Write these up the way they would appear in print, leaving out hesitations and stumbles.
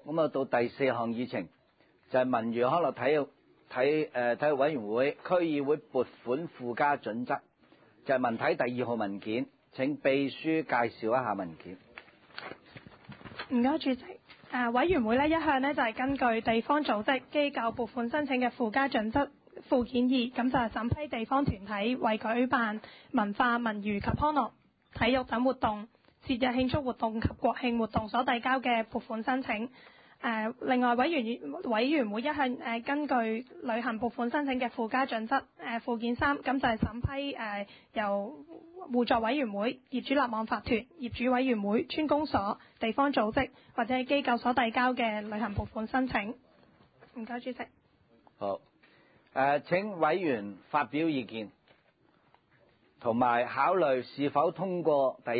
咁啊到第4項議程就係文娛康樂體育委員會區議會撥款附加準則，就係文體第2號文件，請秘書介紹一下文件。 唔該，主席。委員會一向就係根據地方組織機構撥款申請嘅附加準則附件2，咁就係審批地方團體為舉辦文化、文娛及康樂、體育等活動、節日慶祝活動及國慶活動所遞交嘅撥款申請。另外，委員會一向根據旅行撥款申請嘅附加準則附件3，咁就係審批由互助委員會、業主立案法團、業主委員會、村公所、地方組織或者係機構所遞交嘅旅行撥款申請。唔該，主席。 好，請委員發表意見，同埋考慮是否通過第一，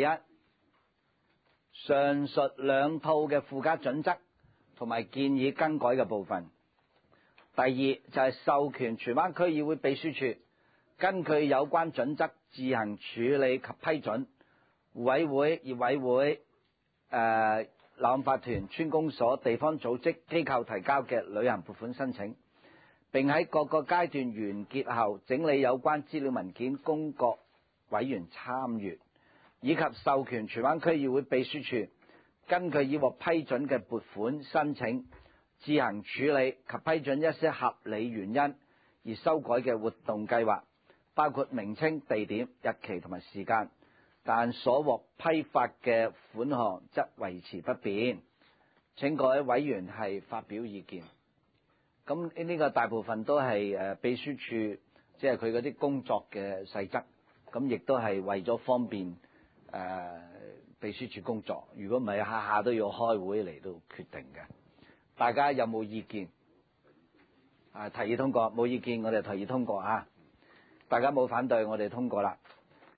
上述兩套嘅附加準則同埋建議更改嘅部分。第二就係授權荃灣區議會秘書處根據有關準則自行處理及批准互委會、業委會、立案法團、村公所、地方組織、機構提交嘅旅行撥款申請，並喺各個階段完結後整理有關資料文件供各委員參閱，以及授權荃灣區議會秘書處根據已獲批准嘅撥款申請自行處理及批准一些合理原因而修改嘅活動計劃，包括名稱、地點、日期同埋時間，但所獲批發嘅款項則維持不變。請各位委員係發表意見。咁呢個大部分都係秘書處即係佢嗰啲工作嘅細則，咁亦都係為咗方便秘書處工作。如果唔係下下都要開會嚟到決定嘅，大家有冇意見？提議通過，冇意見我哋提議通過啊！大家冇反對，我哋通過啦。